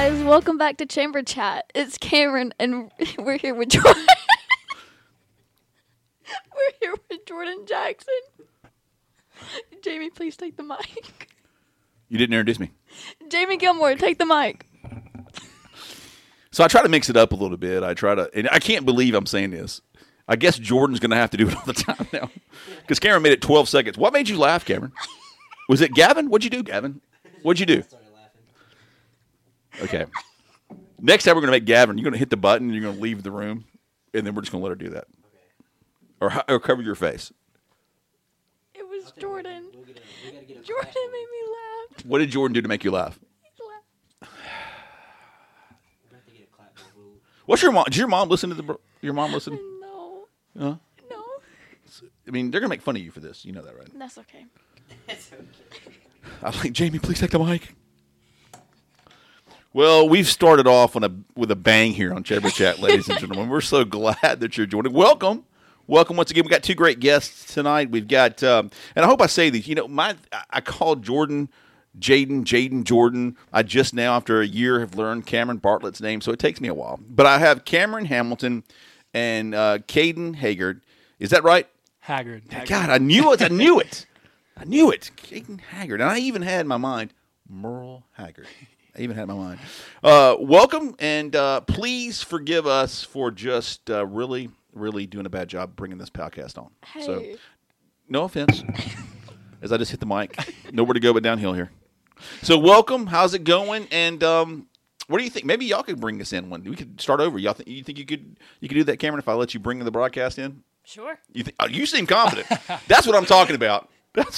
guys, welcome back to Chamber Chat. It's Cameron, and we're here with Jordan. We're here with Jordan Jackson. Jamie, please take the mic. You didn't introduce me. Jamie Gilmore, take the mic. So I try to mix it up a little bit. And I can't believe I'm saying this. I guess Jordan's going to have to do it all the time now. Because Cameron made it 12 seconds. What made you laugh, Cameron? Was it Gavin? What'd you do, Gavin? What'd you do? Okay. Next time we're going to make Gavin, you're going to hit the button, you're going to leave the room, and then we're just going to let her do that. Or cover your face. It was Jordan. Jordan made me laugh. What did Jordan do to make you laugh? He laughed. What's your mom? Did your mom listen to your mom listen? No. Huh? No. I mean, they're going to make fun of you for this. You know that, right? That's okay. I was like, Jamie, please take the mic. Well, we've started off with a bang here on Chamber Chat, ladies and gentlemen. We're so glad that you're joining. Welcome once again. We got two great guests tonight. We've got, and I hope I say these. You know, I called Jordan, Jaden, Jordan. I just now, after a year, have learned Cameron Bartlett's name, so it takes me a while. But I have Cameron Hamilton and Caden Haggard. Is that right? Haggard. God, I knew it. Caden Haggard. And I even had in my mind Merle Haggard. Welcome, and please forgive us for just really doing a bad job bringing this podcast on. Hey. So, no offense, as I just hit the mic. Nowhere to go but downhill here. So, welcome. How's it going? And what do you think? Maybe y'all could bring us in one. We could start over. You think you could do that, Cameron? If I let you bring the broadcast in? Sure. You seem confident. That's what I'm talking about.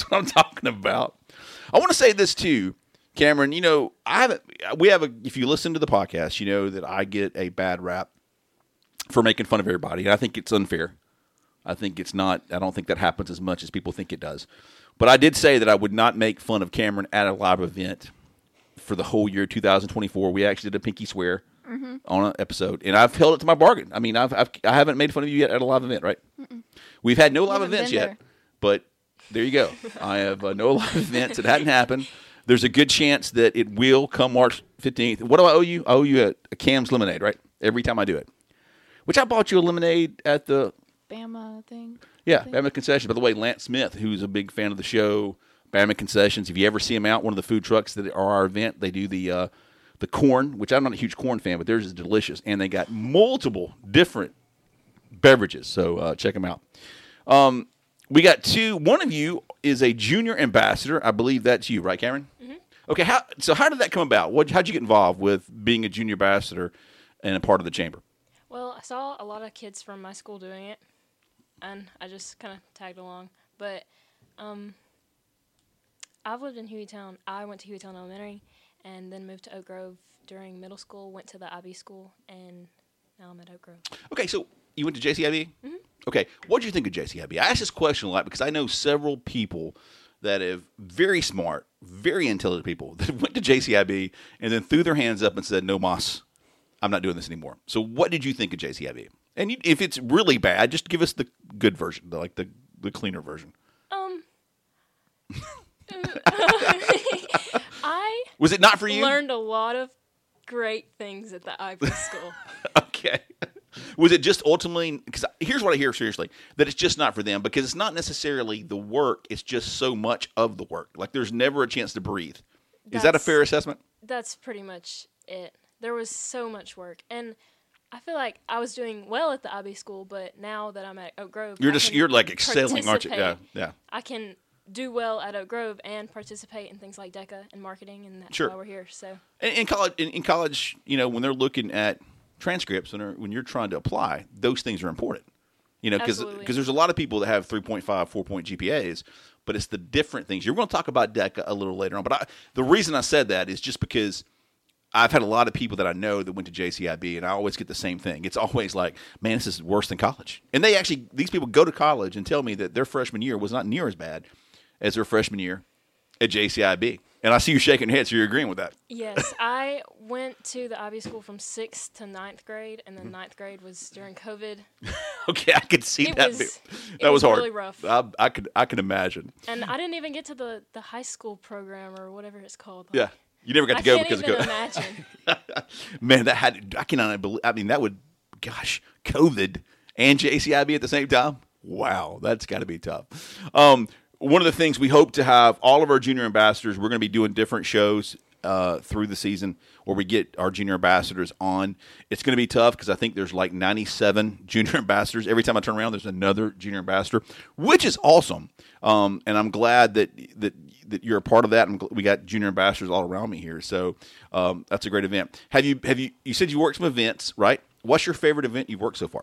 I want to say this too. Cameron, you know, if you listen to the podcast, you know that I get a bad rap for making fun of everybody. And I think it's unfair. I don't think that happens as much as people think it does. But I did say that I would not make fun of Cameron at a live event for the whole year 2024. We actually did a pinky swear on an episode, and I've held it to my bargain. I mean, I haven't made fun of you yet at a live event, right? Mm-mm. We've had no live events yet, but there you go. I have no live events. It hadn't happened. There's a good chance that it will come March 15th. What do I owe you? I owe you a Cam's lemonade, right? Every time I do it. Which I bought you a lemonade at the Bama thing. Yeah, Bama Concessions. By the way, Lance Smith, who's a big fan of the show, Bama Concessions. If you ever see him out, one of the food trucks that are our event, they do the corn, which I'm not a huge corn fan, but theirs is delicious. And they got multiple different beverages, so check them out. We got two. One of you is a junior ambassador. I believe that's you, right, Cameron? Mm-hmm. Okay. How did that come about? How'd you get involved with being a junior ambassador and a part of the chamber? Well, I saw a lot of kids from my school doing it, and I just kind of tagged along. But I've lived in Hueytown. I went to Hueytown Elementary and then moved to Oak Grove during middle school, went to the IB school, and now I'm at Oak Grove. Okay, so you went to JCIB? Mm-hmm. Okay, what did you think of JCIB? I asked this question a lot because I know several people that have very smart, very intelligent people that went to JCIB and then threw their hands up and said, no, Moss, I'm not doing this anymore. So what did you think of JCIB? And if it's really bad, just give us the good version, the cleaner version. Was it not for you? Learned a lot of great things at the IB school. Okay. Was it just ultimately, because here's what I hear seriously, that it's just not for them because it's not necessarily the work, it's just so much of the work. Like there's never a chance to breathe. Is that a fair assessment? That's pretty much it. There was so much work. And I feel like I was doing well at the IB school, but now that I'm at Oak Grove, you're like excelling, aren't you? Yeah. I can do well at Oak Grove and participate in things like DECA and marketing, and that's why we're here. So in college, you know, when they're looking at transcripts when you're trying to apply, those things are important. You know, because there's a lot of people that have 3.5, 4-point GPAs, but it's the different things. You're going to talk about DECA a little later on, but the reason I said that is just because I've had a lot of people that I know that went to JCIB, and I always get the same thing. It's always like, man, this is worse than college. And these people go to college and tell me that their freshman year was not near as bad as their freshman year at JCIB. And I see you shaking your head, so you're agreeing with that. Yes, I went to the IB school from 6th to 9th grade, and then 9th grade was during COVID. Okay, I could see that. That was hard. Really rough. I could imagine. And I didn't even get to the high school program or whatever it's called. Yeah, you never got to go because of COVID. I can't even imagine. Man, I cannot believe. I mean, that would, gosh, COVID and JCIB at the same time. Wow, that's got to be tough. One of the things we hope to have all of our junior ambassadors. We're going to be doing different shows through the season where we get our junior ambassadors on. It's going to be tough because I think there's like 97 junior ambassadors. Every time I turn around, there's another junior ambassador, which is awesome. And I'm glad that you're a part of that. And we got junior ambassadors all around me here, so that's a great event. Have you? You said you worked some events, right? What's your favorite event you've worked so far?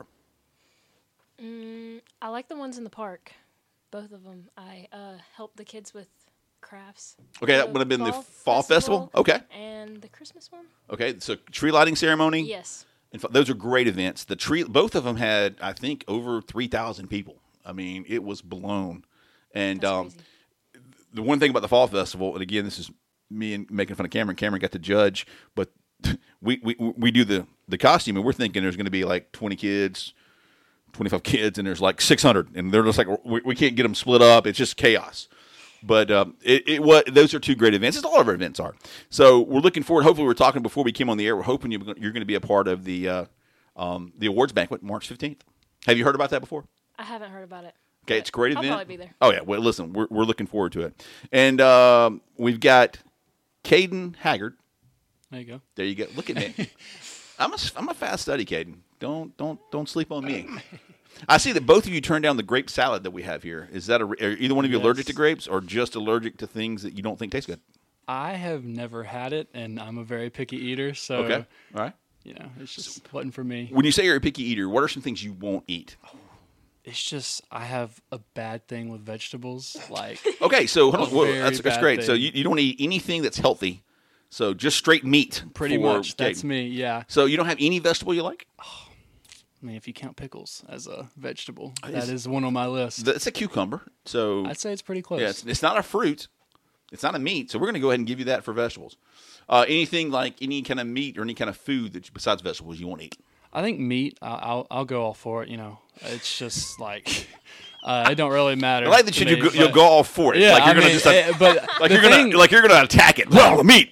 I like the ones in the park. Both of them. I helped the kids with crafts. Okay, that would have been the fall festival. Okay. And the Christmas one. Okay, so tree lighting ceremony. Yes. And those are great events. Both of them had, I think, over 3,000 people. I mean, it was blown. And That's crazy. The one thing about the fall festival, and again, this is me and making fun of Cameron. Cameron got to judge, but we do the costume, and we're thinking there's going to be like 20 kids, 25 kids, and there's like 600, and they're just like we can't get them split up. It's just chaos. But those are two great events. As all of our events are. So we're looking forward. Hopefully, we're talking before we came on the air. We're hoping you're going to be a part of the awards banquet March 15th. Have you heard about that before? I haven't heard about it. Okay, it's a great event. I'll probably be there. Oh yeah. Well, listen, we're looking forward to it, and we've got Caden Haggard. There you go. There you go. Look at me. I'm a fast study, Caden. Don't sleep on me. I see that both of you turned down the grape salad that we have here. Is that are either one of you allergic to grapes or just allergic to things that you don't think taste good? I have never had it, and I'm a very picky eater, so Okay. All right. it's just wasn't for me. When you say you're a picky eater, what are some things you won't eat? It's just I have a bad thing with vegetables. Like Okay, so hold on. Well, Very that's bad great. So thing. you don't eat anything that's healthy. So just straight meat. pretty for much that's Caden. me. Yeah. So you don't have any vegetable you like? I mean, if you count pickles as a vegetable, Is- that is one on my list. It's a cucumber. So I'd say it's pretty close. yeah, it's not a fruit. It's not a meat. So we're going to go ahead and give you that for vegetables. Anything like any kind of meat or any kind of food that besides vegetables you won't eat. I think meat. I'll go all for it. It's just like it don't really matter. I like that to you'll me, go, you'll but- go all for it. Yeah, like you're I gonna mean, just but like the you're gonna attack it. Well, the meat.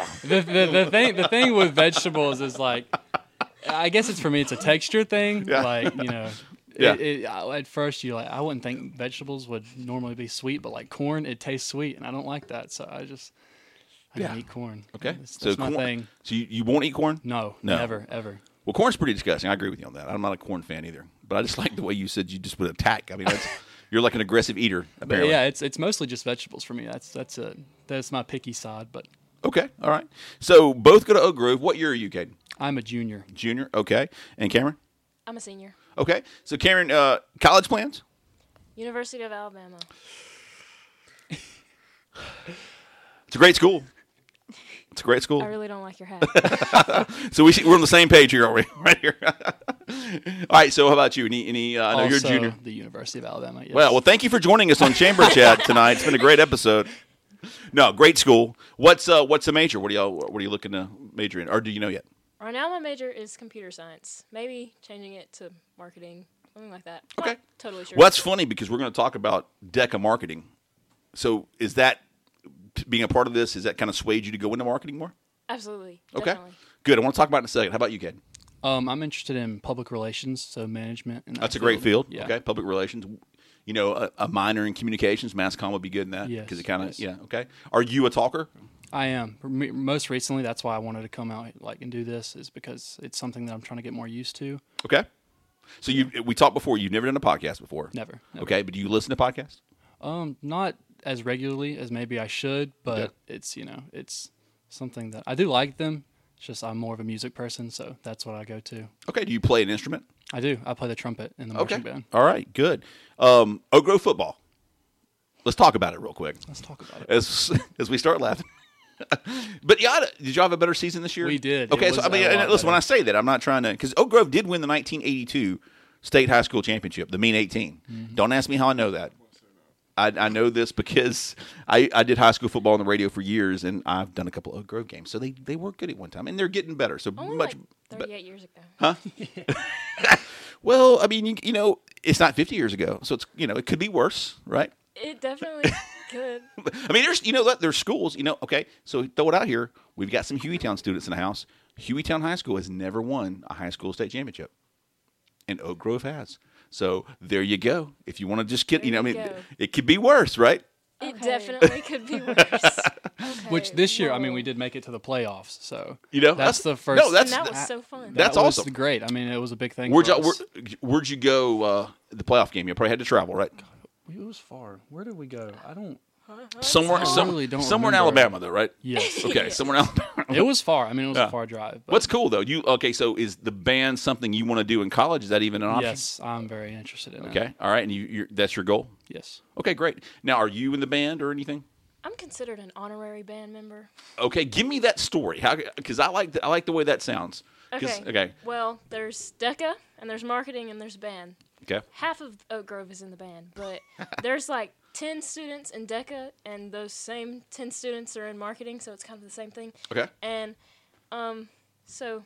the thing with vegetables is like, I guess it's for me. It's a texture thing. Yeah. Like Yeah. At first I wouldn't think vegetables would normally be sweet, but like corn, it tastes sweet, and I don't like that. So I Yeah. don't eat corn. Okay, That's my corn, thing. So you won't eat corn? No, No. never, ever. Well, corn's pretty disgusting. I agree with you on that. I'm not a corn fan either. But I just like the way you said you just would attack. I mean, you're like an aggressive eater. But Apparently. yeah, it's mostly just vegetables for me. That's my picky side. But Okay. All right. So both go to Oak Grove. What year are you, Caden? I'm a junior. Junior. Okay. And Cameron? I'm a senior. Okay. So Cameron, college plans? University of Alabama. It's a great school. It's a great school. I really don't like your hat. So we're on the same page here, are we? Right here. All right. So how about you? Any? I know you're a Also, junior. the University of Alabama. Yes. Well, thank you for joining us on Chamber Chat tonight. It's been a great episode. No, great school. What's the major? What are you looking to major in, or do you know yet? Right now, my major is computer science. Maybe changing it to marketing, something like that. Okay. Not totally sure. Well, that's funny because we're going to talk about DECA marketing. So is that being a part of this? Is that kind of swayed you to go into marketing more? Absolutely. Okay. Definitely. Good. I want to talk about it in a second. How about you, Ken? I'm interested in public relations, so management. And That's a great field. Yeah. Okay. Public relations. A minor in communications, mass comm would be good in that. Yes, Because it kind of, yes. yeah. Okay. Are you a talker? I am. Most recently, that's why I wanted to come out and do this, is because it's something that I'm trying to get more used to. Okay. So we talked before. You've never done a podcast before. Never. Okay. But do you listen to podcasts? Not as regularly as maybe I should, but Okay. it's something that I do like them. It's just I'm more of a music person, so that's what I go to. Okay. Do you play an instrument? I do. I play the trumpet in the marching band. All right. Good. Oak Grove football. Let's talk about it real quick Let's talk about it. as we start laughing. But did y'all have a better season this year? We did. Okay, It so was I mean, a lot and listen, when better. I say that, I'm not trying to, because Oak Grove did win the 1982 state high school championship, the Mean 18. Mm-hmm. Don't ask me how I know that. I know this because I did high school football on the radio for years, and I've done a couple of Oak Grove games, so they were good at one time, and they're getting better. So Only much. like 38 years ago. Huh? Well, I mean, it's not 50 years ago, so it's it could be worse, right? It definitely could. I mean, there's schools, okay, so throw it out here. We've got some Hueytown students in the house. Hueytown High School has never won a high school state championship, and Oak Grove has. So there you go. If you want to just get, There you go. it could be worse, right? It Okay. definitely could be worse. Which this year, I mean, whoa. we did make it to the playoffs, so That's the first. No, that's And that was so fun. That's that was awesome. great. I mean, it was a big thing. Where'd for you, us. where'd you go? The playoff game. You probably had to travel, right? It was far. Where did we go? I don't. Somewhere, I really don't somewhere in remember. Alabama, though, right? Yes. Okay, somewhere in Alabama. It was far. I mean, it was Yeah. a far drive. But What's cool though? So is the band something you want to do in college? Is that even an option? yes, I'm very interested in it. Okay, all right, and that's your goal. Yes. Okay, great. Now, are you in the band or anything? I'm considered an honorary band member. Okay, give me that story. How? Because I like the way that sounds. 'Cause- Okay. Okay. Well, there's DECA, and there's marketing, and there's band. Okay. Half of Oak Grove is in the band, but there's like 10 students in DECA, and those same 10 students are in marketing, so it's kind of the same thing. Okay. And so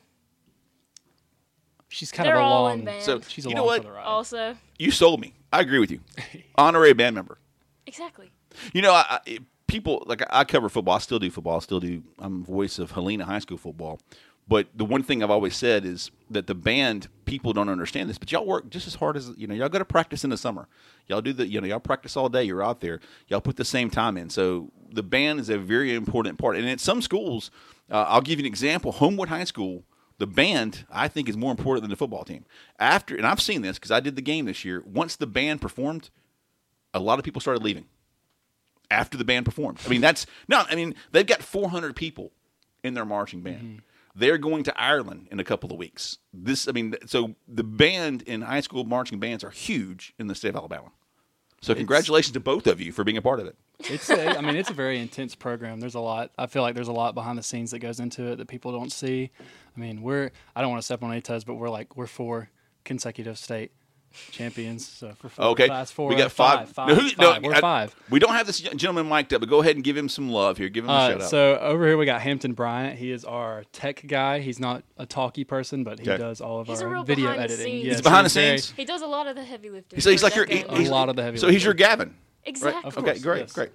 She's kind they're of a all long. in band. So She's you along know what? for the ride. also, You sold me. I agree with you. Honorary band member. exactly. People like I cover football. I still do football. I'm voice of Helena High School football. But the one thing I've always said is that the band, people don't understand this, but y'all work just as hard as, y'all go to practice in the summer. Y'all do y'all practice all day. You're out there. Y'all put the same time in. So the band is a very important part. And at some schools, I'll give you an example. Homewood High School, the band, I think, is more important than the football team. And I've seen this because I did the game this year. Once the band performed, a lot of people started leaving after the band performed. I mean, they've got 400 people in their marching band. Mm-hmm. They're going to Ireland in a couple of weeks. So the band in high school marching bands are huge in the state of Alabama. So congratulations to both of you for being a part of it. It's a very intense program. There's a lot. I feel like there's a lot behind the scenes that goes into it that people don't see. I mean, I don't want to step on any toes, but we're 4 consecutive state champions. So for 4, Okay, class 4, we got 5. We're 5. We don't have this gentleman mic'd up, but go ahead and give him some love here. Give him a shout out. So over here we got Hampton Bryant. He is our tech guy. He's not a talky person, but he does all of He's a our real video behind the editing. scenes. Yeah, He's behind the very- scenes. He does a lot of the heavy lifting. So he's for like your DECA. A lot of the heavy So he's your lifting. Gavin. Exactly. Of Okay, course, great, yes. great.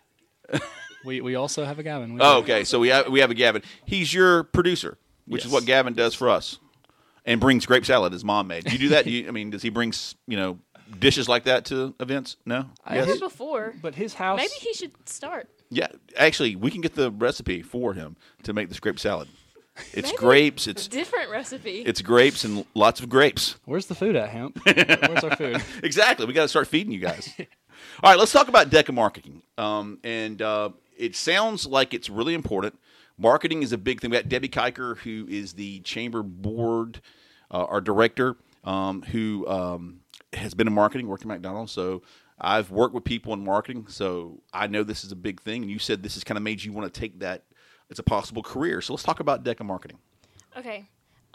We also have a Gavin. Oh, okay. So we have a Gavin. He's your producer, which is Yes. what Gavin does for us, and brings grape salad his mom made. Do you do that? Does he bring dishes like that to events? No. I Yes? did- Before. But his house. Maybe he should start. Yeah. Actually, we can get the recipe for him to make this grape salad. It's Maybe grapes. It's Different recipe. grapes and lots of grapes. Where's the food at, Hemp? Where's our food? Exactly. We got to start feeding you guys. All right, let's talk about DECA marketing. It sounds like it's really important. Marketing is a big thing. We got Debbie Kiker, who is the chamber board, our director, who has been in marketing, worked at McDonald's. So I've worked with people in marketing, so I know this is a big thing. And you said this has kind of made you want to take that as a possible career. So let's talk about DECA marketing. Okay.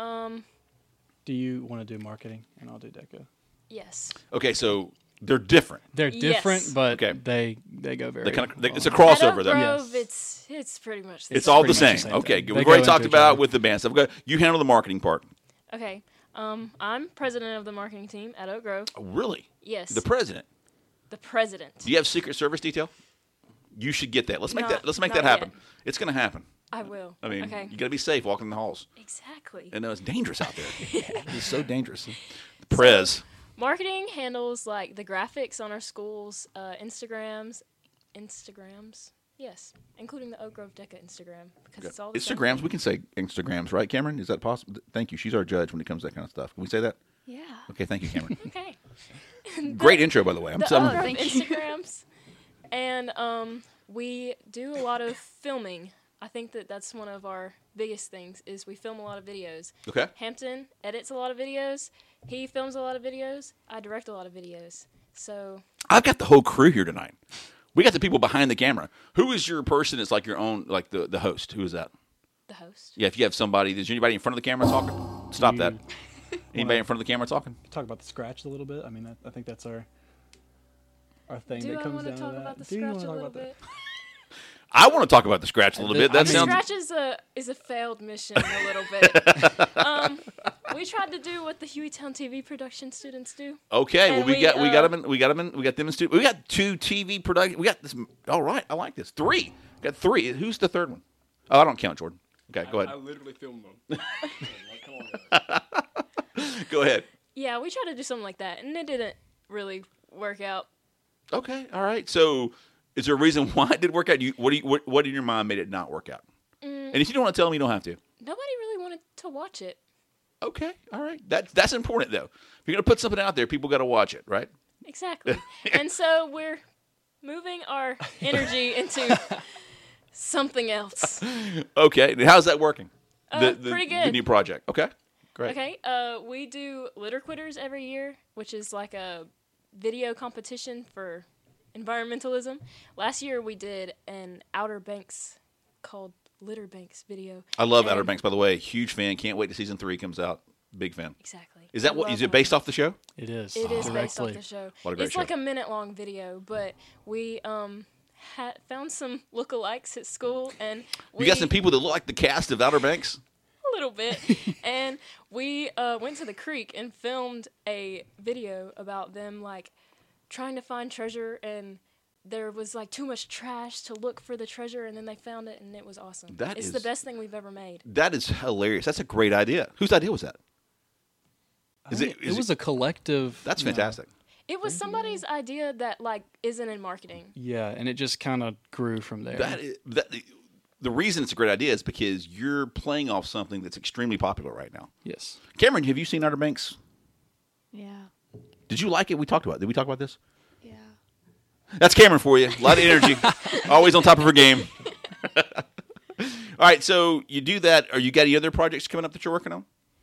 Do you want to do marketing and I'll do DECA? Yes. Okay, so they're different. They're different, Yes. but Okay. they go very. They kind of well. it's a At crossover Oak there. Grove, Yes. it's pretty much the It's same. all the pretty much same. the same Okay, thing. good. They We've go already into talked each about other. with the band stuff. You handle the marketing part. Okay. I'm president of the marketing team at Oak Grove. Oh, really? Yes. The president. The president. Do you have Secret Service detail? You should get that. Let's make Not- that not happen. yet. It's going to happen. I will. I mean, okay. you got to be safe walking in the halls. Exactly. And it's dangerous out there. It's so dangerous. The Prez. Marketing handles like the graphics on our schools, Instagrams. Yes, including the Oak Grove DECA Instagram because it's all the same Instagrams. thing. We can say Instagrams, right, Cameron? Is that possible? Thank you. She's our judge when it comes to that kind of stuff. Can we say that? Yeah. Okay, thank you, Cameron. Okay. Great intro, by the way. The Oak I'm Grove Thank you. Instagrams, and we do a lot of filming. I think that's one of our biggest things is we film a lot of videos. Okay. Hampton edits a lot of videos. He films a lot of videos. I direct a lot of videos. So I've got the whole crew here tonight. We got the people behind the camera. Who is your person that's like your own, like the host? Who is that? the host. Yeah, if you have somebody, is anybody in front of the camera talking? Stop that. Anybody in front of the camera talking? Talk about the scratch a little bit. I mean, I think that's our thing Do that I comes want to down talk to about that. the Do you scratch wanna a talk little about that? bit? I want to talk about the scratch a little bit. That I The mean- sounds. scratch is a failed mission a little bit. We tried to do what the Hueytown TV production students do. Okay, well And we got them in studio. We got 2 TV production. We got this. All right, I like this. 3. We got 3. Who's the third one? Oh, I don't count, Jordan. Okay, go I ahead. literally filmed them. Come on. Go ahead. Yeah, we tried to do something like that, and it didn't really work out. Okay, all right. So, is there a reason why it didn't work out? What in your mind made it not work out? And if you don't want to tell me, you don't have to. Nobody really wanted to watch it. Okay, all right. That's important though. If you're gonna put something out there, people got to watch it, right? Exactly. And so we're moving our energy into something else. Okay, and how's that working? Pretty good. The new project. Okay, great. Okay, we do Litter Quitters every year, which is like a video competition for environmentalism. Last year we did an Outer Banks called Litter Banks video. I love And- Outer Banks, by the way. Huge fan. Can't wait till season 3 comes out. Big fan. Exactly. Is that I what? love Is it based Outer off the show? It is. It is based directly. off the show. What a great It's show. like a minute-long video, but we found some lookalikes at school, and You got some people that look like the cast of Outer Banks. a little bit, and we went to the creek and filmed a video about them like trying to find treasure, and there was like too much trash to look for the treasure, and then they found it, and it was awesome. It's the best thing we've ever made. That is hilarious. That's a great idea. Whose idea was that? It was a collective. That's you know, fantastic. It was somebody's idea that like isn't in marketing. Yeah, and it just kind of grew from there. The reason it's a great idea is because you're playing off something that's extremely popular right now. Yes. Cameron, have you seen Outer Banks? Yeah. Did you like it? Did we talk about this? Yeah. That's Cameron for you. A lot of energy. Always on top of her game. All right, so you do that. Are you got any other projects coming up that you're working on?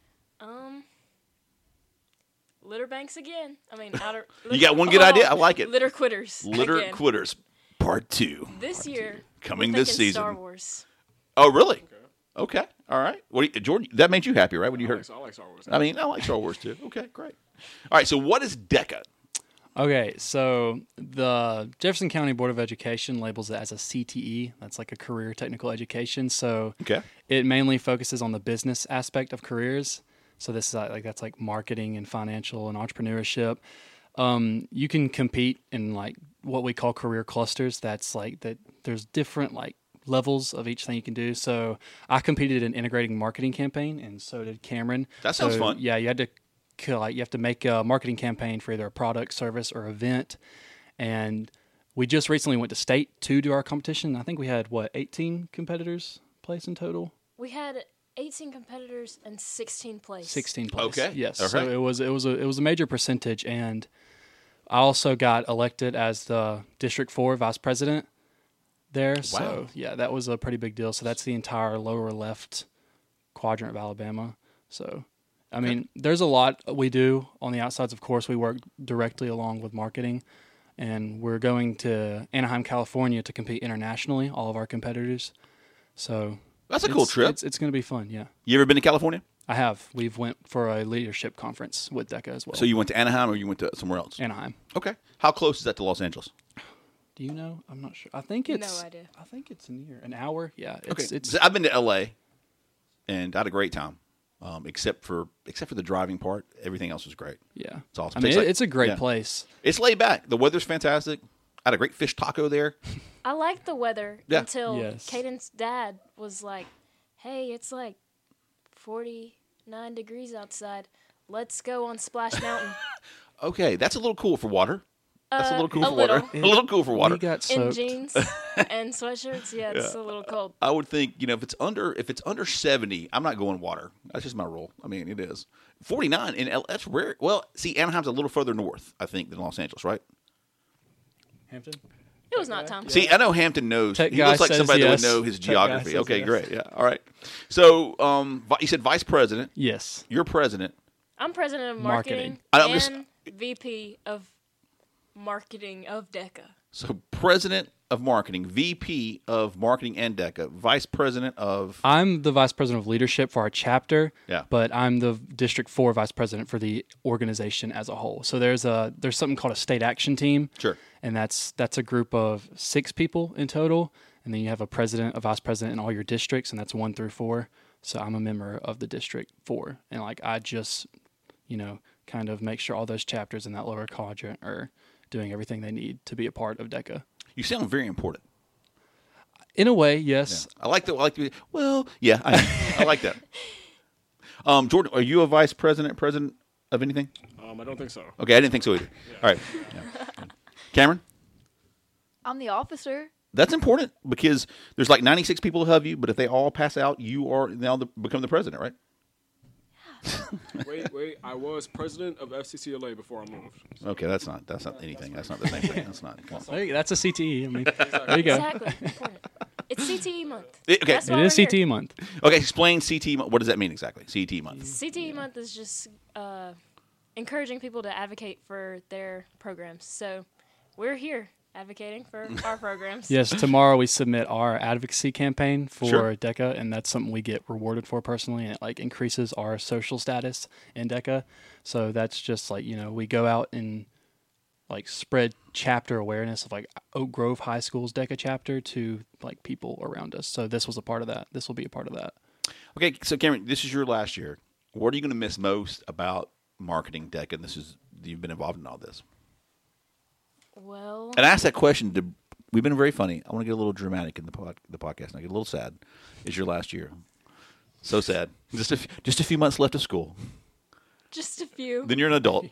Litter Banks again. I mean, You got one good idea? I like it. Litter Quitters. Litter again. Quitters, Part 2. This year, Coming we're this thinking season. Star Wars. Oh, really? Okay. All right. Jordan, that made you happy, right? When you heard? I like Star Wars. I mean, I like Star Wars too. Okay, great. All right. So, what is DECA? Okay, so the Jefferson County Board of Education labels it as a CTE. That's like a career technical education. So Okay. it mainly focuses on the business aspect of careers. So this is that's like marketing and financial and entrepreneurship. You can compete in like what we call career clusters. That's like that. There's different like levels of each thing you can do. So I competed in integrating marketing campaign, and so did Cameron. That sounds fun. Yeah, you have to make a marketing campaign for either a product, service, or event. And we just recently went to state to do our competition. I think we had 18 competitors place in total. We had 18 competitors and 16 place. 16 place. Okay. Yes. Okay. So it was a major percentage, and I also got elected as the District 4 vice president there. So yeah, that was a pretty big deal. So that's the entire lower left quadrant of Alabama. So I mean, there's a lot we do on the outsides. Of course, we work directly along with marketing, and we're going to Anaheim, California to compete internationally, all of our competitors. So That's a cool trip. It's going to be fun, yeah. You ever been to California? I have. We've went for a leadership conference with DECA as well. So you went to Anaheim or you went to somewhere else? Anaheim. Okay. How close is that to Los Angeles? Do you know? I'm not sure. I think it's No idea. I think it's near an hour. Yeah. Okay. It's So I've been to LA, and I had a great time. Except for the driving part, everything else was great. yeah. It's awesome. I mean, Tastes like- it's a great yeah. place. It's laid back. The weather's fantastic. I had a great fish taco there. I liked the weather Yeah. until Yes. Caden's dad was like, "Hey, it's like 49 degrees outside. Let's go on Splash Mountain." Okay, that's a little cool for water. That's a little cool a for water. little. A little cool for water. We got In soaked. jeans and sweatshirts. Yeah, it's a little cold. I would think, if it's under 70, I'm not going water. That's just my rule. I mean, it is 49 in that's rare. Well, see, Anaheim's a little further north, I think, than Los Angeles, right? Hampton? It was not Tom. See, I know Hampton knows. Tech He guy looks like says somebody yes. that would know his Tech guy geography. says Okay, yes. great. Yeah, all right. So, you said vice president. Yes. You're president. I'm president of Marketing. marketing, and VP of marketing of DECA. So, president of marketing, VP of marketing and DECA, vice president of. I'm the vice president of leadership for our chapter. Yeah. But I'm the District 4 vice president for the organization as a whole. So there's something called a state action team. Sure. And that's a group of 6 people in total. And then you have a president, a vice president in all your districts, and that's 1 through 4. So I'm a member of the District 4, and like I just, kind of make sure all those chapters in that lower quadrant are doing everything they need to be a part of DECA. You sound very important. In a way, yes. I like the. Well, yeah, I like that. Jordan, are you a vice president of anything? I don't think so. Okay, I didn't think so either. All right, Cameron, I'm the officer. that's important because there's like 96 people who have you, but if they all pass out, you are now become the president, right? Wait. I was president of FCCLA before I moved. Okay, that's not anything. That's not the same thing. That's not. Come on. Hey, that's a CTE. I mean, there you go. Exactly. Important. It's CTE month. Okay. That's why It is we're here. CTE month. Okay, explain CT. What does that mean exactly? CT month. CTE month is just encouraging people to advocate for their programs. So we're here advocating for our programs. Yes, tomorrow we submit our advocacy campaign for Sure. DECA, and that's something we get rewarded for personally, and it like increases our social status in DECA. So that's just like, we go out and like spread chapter awareness of like Oak Grove High School's DECA chapter to like people around us. So this was a part of that. This will be a part of that. Okay, so Cameron, this is your last year. What are you going to miss most about marketing DECA? And you've been involved in all this. Well, And I asked that question. We've been very funny. I want to get a little dramatic in the podcast. And I get a little sad. It's your last year. So sad. Just a few months left of school. just a few. Then you're an adult.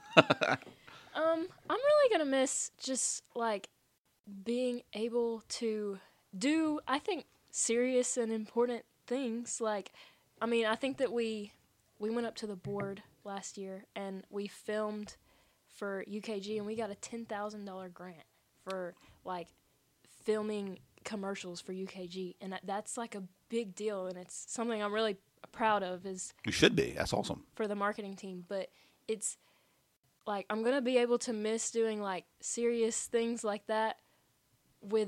I'm really gonna miss just like being able to do, I think, serious and important things. Like, I mean, I think that we went up to the board last year and we filmed for UKG, and we got a $10,000 grant for like filming commercials for UKG, and that's like a big deal, and it's something I'm really proud of. Is You should be. That's awesome. for the marketing team, but it's like I'm gonna be able to miss doing like serious things like that with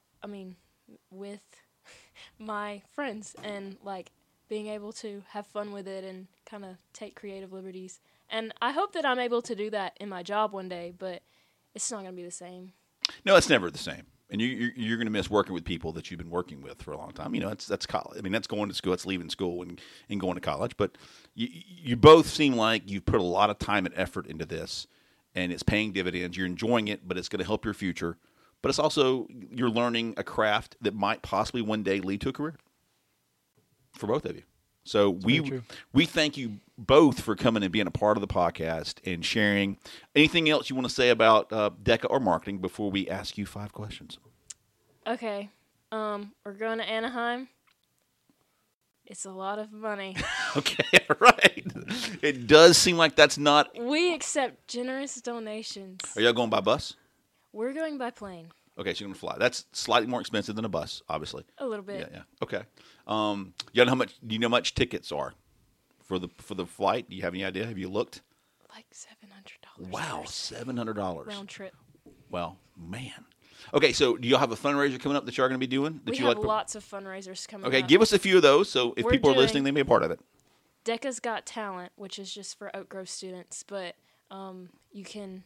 my friends, and like being able to have fun with it and kind of take creative liberties. And I hope that I'm able to do that in my job one day, but it's not gonna be the same. No, it's never the same. And you're going to miss working with people that you've been working with for a long time. That's college. I mean, that's going to school. That's leaving school and going to college. But you both seem like you've put a lot of time and effort into this, and it's paying dividends. You're enjoying it, but it's going to help your future. But it's also, you're learning a craft that might possibly one day lead to a career for both of you. So very true. we thank you both for coming and being a part of the podcast and sharing. Anything else you want to say about DECA or marketing before we ask you 5 questions? Okay, we're going to Anaheim. It's a lot of money. Okay, right. It does seem like that's not. We accept generous donations. Are y'all going by bus? We're going by plane. Okay, so you're going to fly. That's slightly more expensive than a bus, obviously. A little bit. Yeah. Okay. You know how much? Do you know how much tickets are for the flight? Do you have any idea? Have you looked? Like $700. Wow, $700 Round trip. Well, man. Okay, so do y'all have a fundraiser coming up that y'all are going to be doing? That We you have like? lots of fundraisers coming Okay, up. give us a few of those. So if We're people are doing- listening, they may be a part of it. DECA's Got Talent, which is just for Oak Grove students, but you can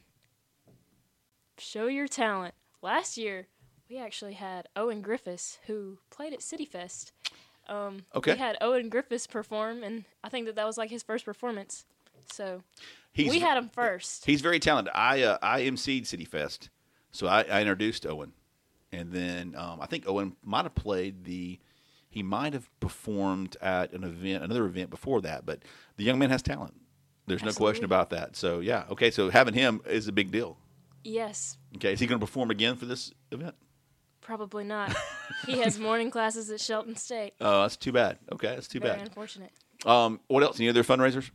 show your talent. Last year, we actually had Owen Griffiths, who played at City Fest. Okay. We had Owen Griffiths perform, and I think that was like his first performance. So He's, we had him first. He's very talented. I emceed City Fest, so I introduced Owen, and then I think Owen might have he might have performed at another event before that. But the young man has talent. There's no question Absolutely. about that. So yeah, okay. So having him is a big deal. Yes, Okay, is he going to perform again for this event? probably not. He has morning classes at Shelton State. Oh, that's too bad. Okay, that's too Very bad. unfortunate. What else? Any other fundraisers?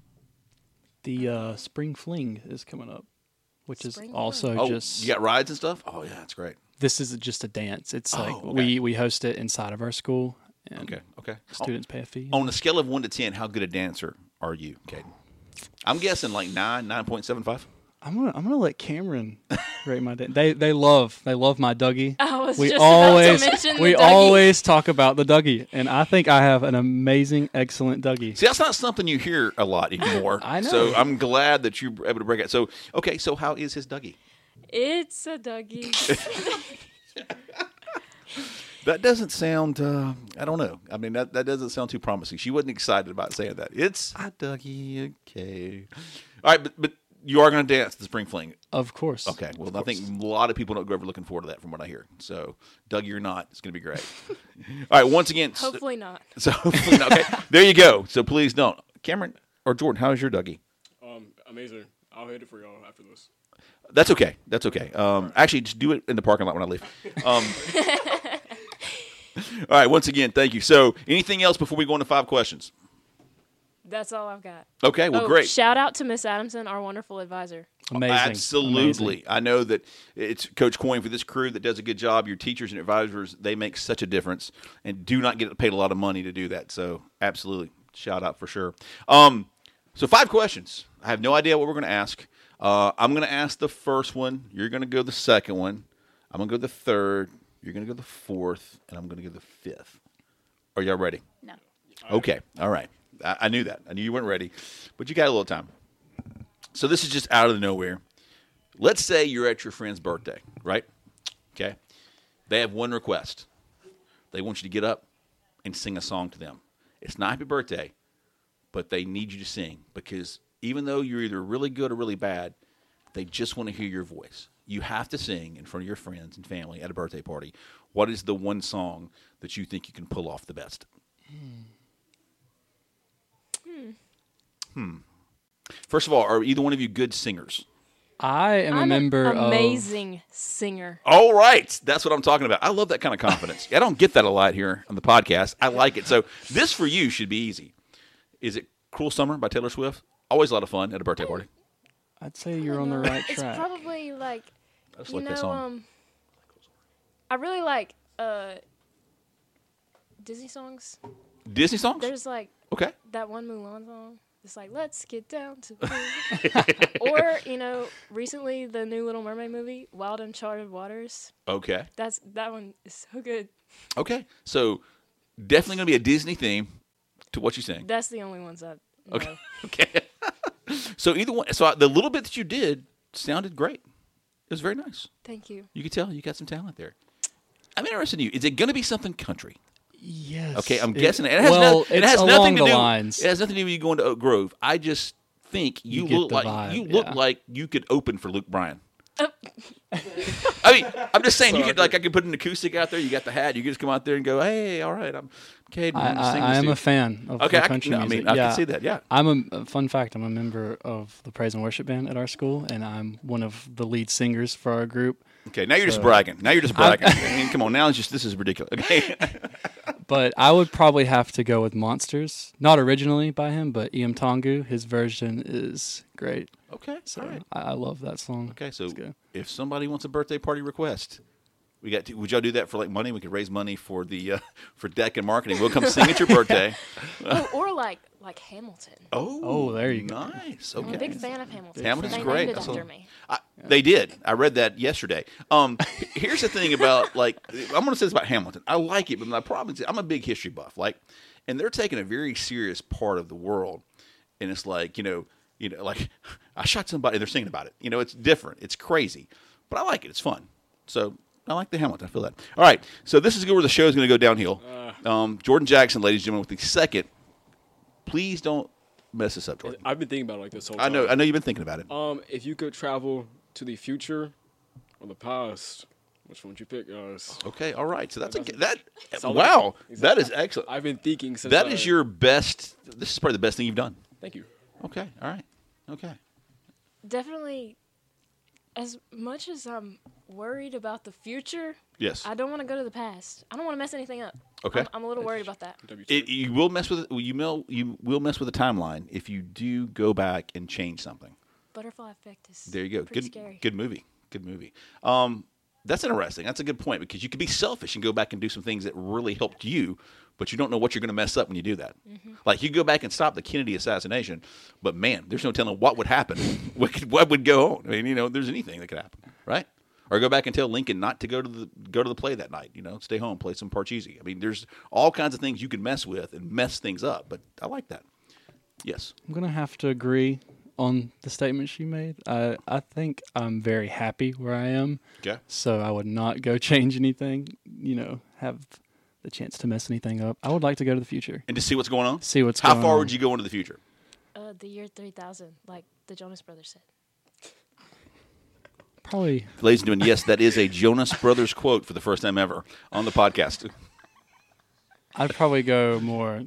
The Spring Fling is coming up, which is Spring also Oh, just you got rides and stuff. Oh yeah, that's great. this is just a dance. It's like okay. we host it inside of our school, and Okay. students pay a fee. On a scale of 1 to 10, how good a dancer are you, Caden? I'm guessing like 9.75. I'm gonna let Cameron rate my dance. They love my Dougie. I was We just always about to mention we the Dougie. always talk about the Dougie, and I think I have an amazing, excellent Dougie. See, that's not something you hear a lot anymore. I know. So I'm glad that you're able to break it. So, okay, so how is his Dougie? It's a Dougie. That doesn't sound. I don't know. I mean, that doesn't sound too promising. She wasn't excited about saying that. It's Dougie. Okay. All right, but you are going to dance the spring fling. Of course. Okay. Well, I think a lot of people don't go over looking forward to that, from what I hear. So, Dougie or not, it's going to be great. All right. Once again. Hopefully not. So hopefully not. Okay. There you go. So please don't. Cameron or Jordan, how is your Dougie? Amazing. I'll hit it for y'all after this. That's okay. That's okay. Actually, just do it in the parking lot when I leave. All right. Once again, thank you. So, anything else before we go into 5 questions? That's all I've got. Okay. Well, great. Shout out to Miss Adamson, our wonderful advisor. Amazing. Absolutely. Amazing. I know that it's Coach Coyne for this crew that does a good job. Your teachers and advisors, they make such a difference and do not get paid a lot of money to do that. So, absolutely. Shout out for sure. So 5 questions. I have no idea what we're going to ask. I'm going to ask the first one. You're going to go the second one. I'm going to go the third. You're going to go the fourth. And I'm going to go the fifth. Are y'all ready? No. Okay. All right. I knew that. I knew you weren't ready. But you got a little time. So this is just out of nowhere. Let's say you're at your friend's birthday, right? Okay. They have one request. They want you to get up and sing a song to them. It's not happy birthday, but they need you to sing because even though you're either really good or really bad, they just want to hear your voice. You have to sing in front of your friends and family at a birthday party. What is the one song that you think you can pull off the best? First of all, are either one of you good singers? I am a I'm member an of. amazing singer. All right. That's what I'm talking about. I love that kind of confidence. I don't get that a lot here on the podcast. I like it. So this for you should be easy. Is it Cruel Summer by Taylor Swift? Always a lot of fun at a birthday party. I'd say you're on the right It's track. probably like, I just you like that song. know, I really like Disney songs. Disney songs? There's like Okay. that one Mulan song. It's like, let's get down to it. Or, recently the new Little Mermaid movie, Wild Uncharted Waters. Okay. That one is so good. Okay. So definitely going to be a Disney theme to what you sing. That's the only ones I know. Okay. Okay. So either one. So the little bit that you did sounded great. It was very nice. Thank you. You could tell you got some talent there. I'm interested in you. Is it going to be something country? Yes. Okay, I'm guessing it has, it's has along nothing to the do. lines. It has nothing to do with you going to Oak Grove. I just think you get look the like vibe, you look yeah. like you could open for Luke Bryan. I mean, I'm just saying you could I could put an acoustic out there. You got the hat. You could just come out there and go, "Hey, all right, I'm Caden. I'm gonna sing I this am to you." a fan of Okay, the country music. I can see that. Yeah. I'm a fun fact. I'm a member of the praise and worship band at our school, and I'm one of the lead singers for our group. Okay, now you're just bragging. Now you're just bragging. I mean, come on. Now this is ridiculous. Okay. But I would probably have to go with Monsters, not originally by him, but Iam Tongu. His version is great. Okay. So All right. I love that song. Okay. So It's good. if somebody wants a birthday party request, would y'all do that for like money? We could raise money for the for deck and marketing. We'll come sing at your birthday. Or like Hamilton. Oh, there you go. Nice. I'm Okay. a big fan of Hamilton. Hamilton's they great. named it That's after all. me. They did. I read that yesterday. Here's the thing about I'm going to say this about Hamilton. I like it, but my problem is I'm a big history buff. And they're taking a very serious part of the world, and it's like like I shot somebody. They're singing about it. It's different. It's crazy, but I like it. It's fun. So I like the Hamilton. I feel that. All right. So this is where the show is going to go downhill. Jordan Jackson, ladies and gentlemen, with the second. Please don't mess this up, Jordan. I've been thinking about it like this whole I time. know you've been thinking about it. If you could travel to the future or the past, which one would you pick, guys? Okay, all right. So that's Solid. wow. Exactly. That is excellent. I've been thinking since That is your best. This is probably the best thing you've done. Thank you. Okay, all right. Okay. Definitely, as much as I'm worried about the future, Yes. I don't want to go to the past. I don't want to mess anything up. Okay. I'm a little worried about that. You will mess with the timeline if you do go back and change something. Butterfly effect is There you go. pretty scary. Good movie. Good movie. That's interesting. That's a good point because you could be selfish and go back and do some things that really helped you, but you don't know what you're going to mess up when you do that. Mm-hmm. Like you go back and stop the Kennedy assassination, but man, there's no telling what would happen. what would go on? I mean, there's anything that could happen, right? Or go back and tell Lincoln not to go to the play that night. Stay home, play some Parcheesi. I mean, there's all kinds of things you can mess with and mess things up. But I like that. Yes. I'm going to have to agree on the statement she made. I think I'm very happy where I am. Okay. So I would not go change anything. have the chance to mess anything up. I would like to go to the future. And to see what's going on? See what's How going far on. would you go into the future? The year 3000, like the Jonas Brothers said. Probably. Ladies and gentlemen, yes, that is a Jonas Brothers quote for the first time ever on the podcast. I'd probably go more.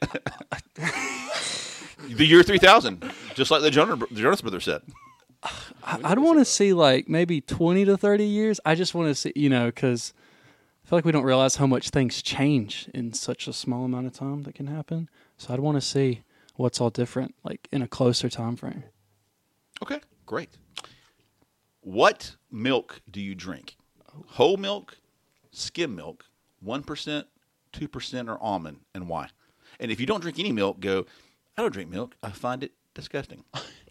The year 3000, just like the Jonas Brothers said. I'd want to see like maybe 20 to 30 years. I just want to see, because I feel like we don't realize how much things change in such a small amount of time that can happen. So I'd want to see what's all different, like in a closer time frame. Okay, great. What milk do you drink? Whole milk, skim milk, 1%, 2%, or almond, and why? And if you don't drink any milk, go, I don't drink milk. I find it disgusting.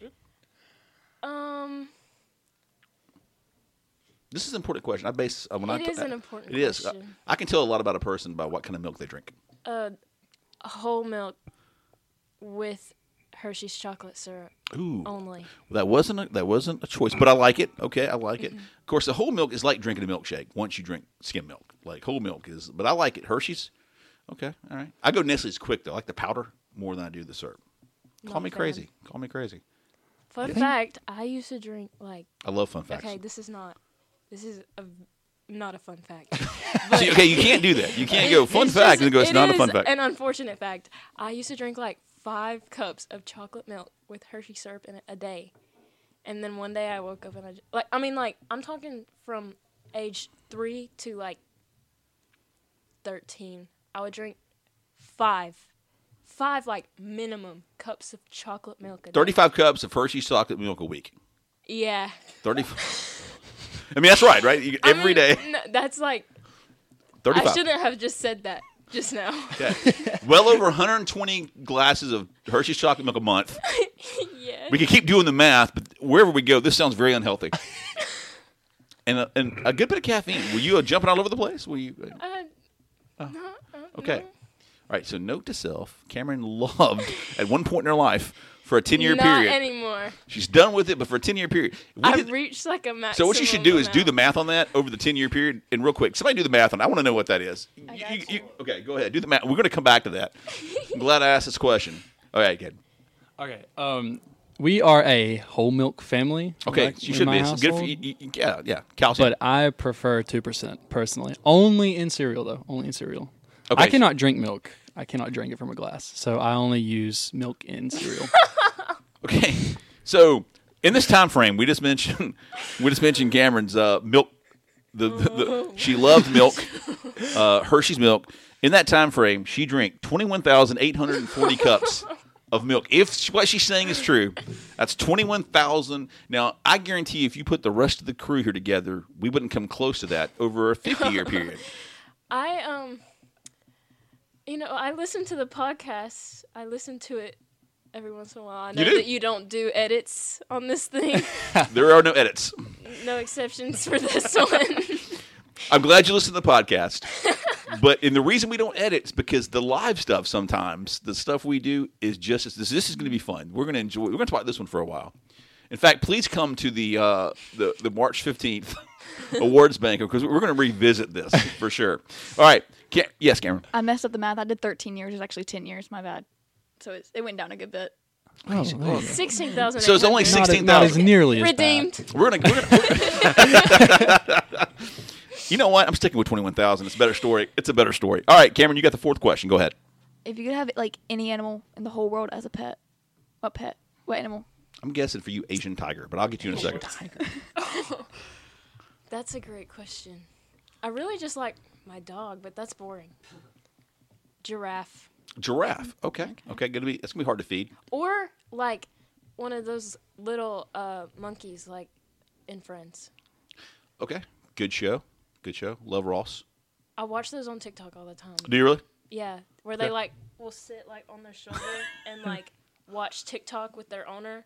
This is an important question. I base It is an important It is. question. I can tell a lot about a person by what kind of milk they drink. Whole milk with Hershey's chocolate syrup Ooh, only. that wasn't a choice, but I like it. Okay, I like it. Of course, the whole milk is like drinking a milkshake once you drink skim milk. Like whole milk is, but I like it. Hershey's. Okay, all right. I go Nestle's Quick though. I like the powder more than I do the syrup. Not Call me a fan. crazy. Call me crazy. Fun fact, I used to drink like, I love fun facts. okay, this is not a fun fact. See, okay, you can't do that. You can't go fun fact and then go, it's not a fun fact. An unfortunate fact. I used to drink like 5 cups of chocolate milk with Hershey syrup in it a day. And then one day I woke up and I'm talking from age 3 to like 13. I would drink 5 like minimum cups of chocolate milk a day. 35 cups of Hershey's chocolate milk a week. Yeah. 35. I mean, that's right? Every day. No, that's like, 35. I shouldn't have just said that just now. Okay. Well over 120 glasses of Hershey's chocolate milk a month. Yeah. We can keep doing the math, but wherever we go, this sounds very unhealthy. and a good bit of caffeine. Were you jumping all over the place? Were you? Okay. All right. So note to self: Cameron loved at one point in her life for a 10-year Not period. anymore. She's done with it, but for a 10-year period. I've reached like a maximum. So what you should do is do the amount. math on that over the 10-year period. And real quick, somebody do the math on it. I want to know what that is. I got you. Okay, go ahead. Do the math. We're going to come back to that. I'm glad I asked this question. All right, good. Okay. We are a whole milk family. Okay, like, you in should my be. It's good for household. you. Yeah. Calcium. But I prefer 2% personally. Only in cereal, though. Only in cereal. Okay. I cannot drink milk. I cannot drink it from a glass. So I only use milk in cereal. Okay, so in this time frame, we just mentioned Cameron's milk. She loved milk, Hershey's milk. In that time frame, she drank 21,840 cups of milk. If what she's saying is true, that's 21,000. Now, I guarantee you, if you put the rest of the crew here together, we wouldn't come close to that over a 50-year period. I listen to the podcast. I listen to it every once in a while. I know You do? that you don't do edits on this thing. There are no edits. No exceptions for this one. I'm glad you listen to the podcast. And the reason we don't edit is because the live stuff sometimes, the stuff we do is just this is going to be fun. We're going to enjoy. We're going to talk about this one for a while. In fact, please come to the March 15th awards banquet because we're going to revisit this for sure. All right. Yes, Cameron. I messed up the math. I did 13 years. It's actually 10 years. My bad. So it went down a good bit. Oh, there you go. 16,000. So it's only Not 16,000. as nearly as redeemed. bad. We're gonna You know what? I'm sticking with 21,000. It's a better story. It's a better story. All right, Cameron, you got the fourth question. Go ahead. If you could have like any animal in the whole world as a pet, what pet? What animal? I'm guessing for you, Asian tiger, but I'll get you in a second. That's a great question. I really just like my dog, but that's boring. Giraffe. Giraffe. Okay. It's gonna be hard to feed. Or like one of those little monkeys like in Friends. Okay. Good show. Love Ross. I watch those on TikTok all the time. Do you really? Yeah, where Okay. they like will sit like on their shoulder and like watch TikTok with their owner.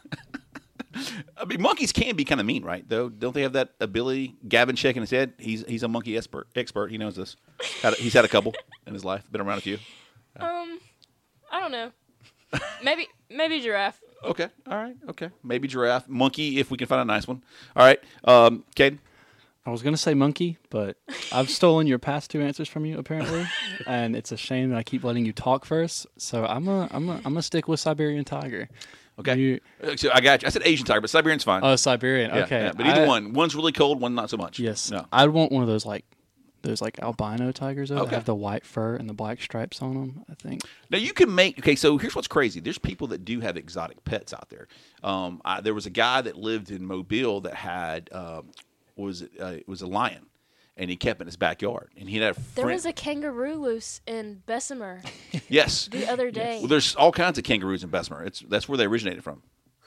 I mean, monkeys can be kind of mean, right? Though, don't they have that ability? Gavin shaking his head. He's a monkey expert. He knows this. He's had a couple in his life. Been around a few. I don't know. Maybe giraffe. Okay. All right. Okay. Maybe giraffe. Monkey, if we can find a nice one. All right. Caden? I was gonna say monkey, but I've stolen your past two answers from you apparently, and it's a shame that I keep letting you talk first. So I'm gonna stick with Siberian tiger. Okay. You- So I got you. I said Asian tiger, but Siberian's fine. Oh, Siberian. Yeah, Okay. yeah, but either one. One's really cold, one not so much. Yes. No. I'd want one of those albino tigers though, that Okay. have the white fur and the black stripes on them. I think. Now you can make. Okay, so here's what's crazy. There's people that do have exotic pets out there. There was a guy that lived in Mobile that had it was a lion, and he kept it in his backyard. And he had a There friend. was a kangaroo loose in Bessemer Yes. the other day. Well, there's all kinds of kangaroos in Bessemer. That's where they originated from.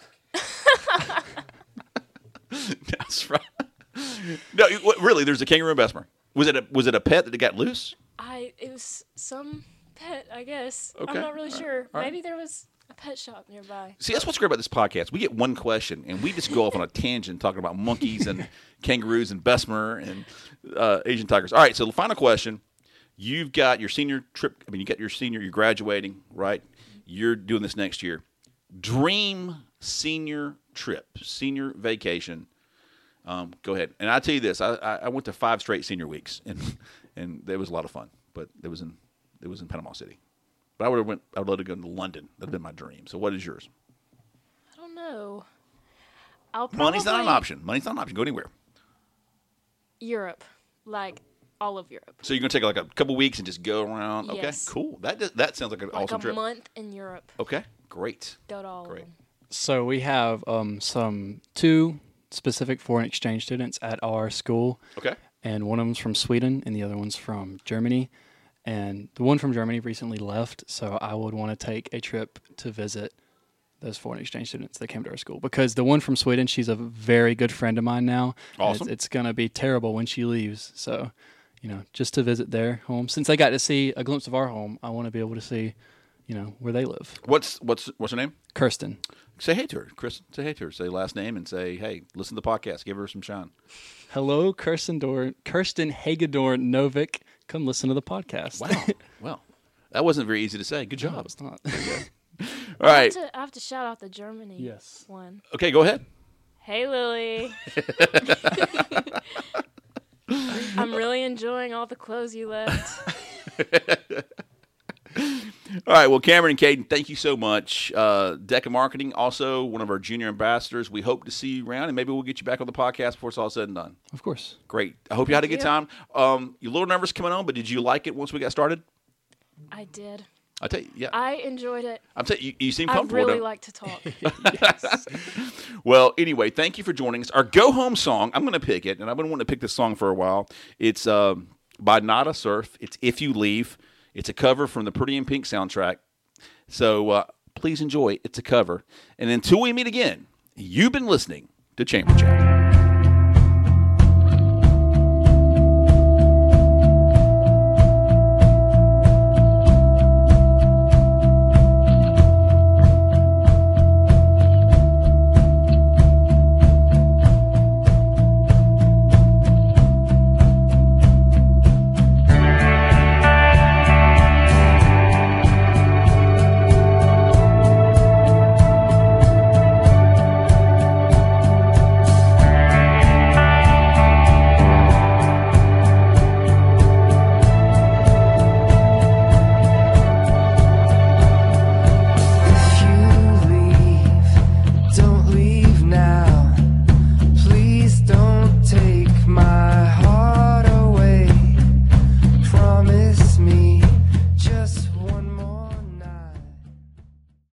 That's right. No, really, there's a kangaroo in Bessemer. Was it a pet that got loose? It was some pet, I guess. Okay. I'm not really sure. All right. Maybe there was a pet shop nearby. See, that's what's great about this podcast. We get one question, and we just go off on a tangent talking about monkeys and kangaroos and Bessemer and Asian tigers. All right, so the final question. You've got your senior trip. I mean, you're graduating, right? You're doing this next year. Dream senior trip, senior vacation. Go ahead. And I'll tell you this. I went to 5 straight senior weeks, and it was a lot of fun. But it was in Panama City. But I would love to go to London. That'd been my dream. So what is yours? I don't know. I'll probably Money's not an option. Go anywhere. Europe, like all of Europe. So you're gonna take like a couple weeks and just go around. Okay, Yes. cool. That sounds like an Like awesome a trip. month in Europe. Okay, great. Go to all Great. of them. So we have some 2 specific foreign exchange students at our school. Okay. And one of them's from Sweden and the other one's from Germany. And the one from Germany recently left, so I would want to take a trip to visit those foreign exchange students that came to our school. Because the one from Sweden, she's a very good friend of mine now. and Awesome. It's going to be terrible when she leaves. So, just to visit their home. Since I got to see a glimpse of our home, I want to be able to see, where they live. What's her name? Kirsten. Say hey to her, Chris. Say hey to her. Say last name and say, hey, listen to the podcast. Give her some shine. Hello, Kirsten Hagedorn Novik. Come listen to the podcast. Wow. Well, that wasn't very easy to say. Good No, job. it's not. All right. I have to shout out the Germany Yes. one. Okay, go ahead. Hey, Lily. I'm really enjoying all the clothes you left. All right. Well, Cameron and Caden, thank you so much. Deca Marketing, also one of our junior ambassadors. We hope to see you around, and maybe we'll get you back on the podcast before it's all said and done. Of course. Great. I hope you had a good Thank time. You're a little nervous coming on, but did you like it once we got started? I did. I tell you, yeah. I enjoyed it. I'm saying you seem I comfortable. really don't- like to talk. Well, anyway, thank you for joining us. Our go home song, I'm going to pick it, and I've been wanting to pick this song for a while. It's by Nada Surf. It's If You Leave. It's a cover from the Pretty in Pink soundtrack. So please enjoy. It's a cover. And until we meet again, you've been listening to Chamber Chat.